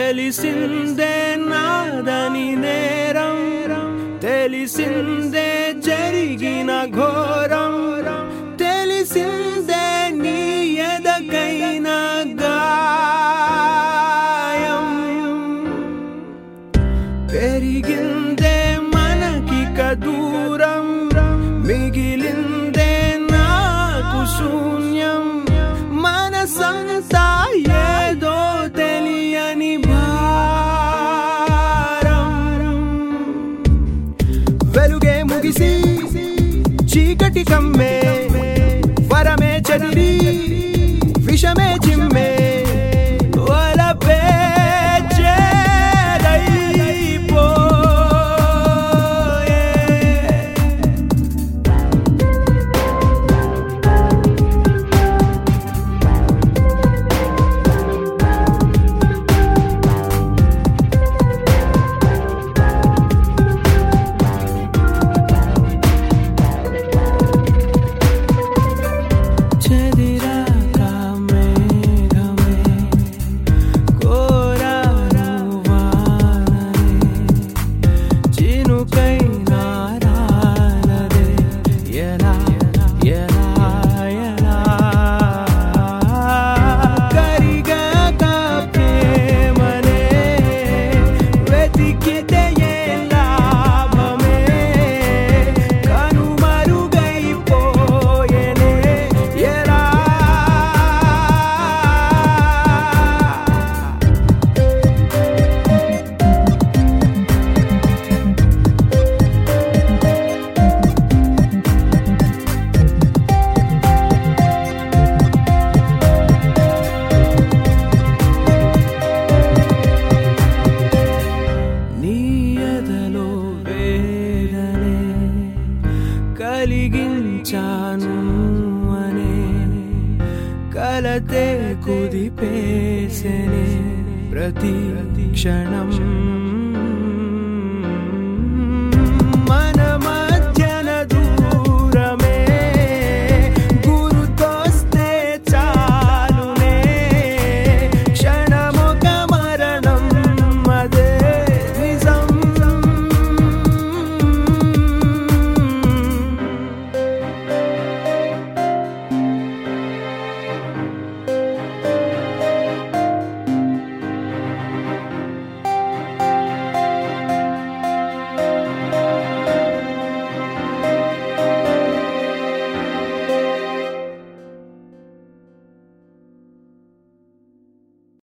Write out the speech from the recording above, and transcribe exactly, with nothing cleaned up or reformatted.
తెలిసిందే నాదని నేరం, తెలిసిందే జరిగిన ఘోరం, తెలిసిందే నీ ఎదకైన గాయం. పెరిగిందే మనకిక దూరం, మిగిలిందే నాకు శూన్యం. మనసంతా ఏదో తెలియని భారం. వెలుగే ముగిసి చీకటి కమ్మే, వరమే చదిరి విషమే చిమ్మే, వలపే చేదైపోయే. కలిగించాను అనే కలతే కుదిపేసెనే ప్రతి క్షణం. మనమ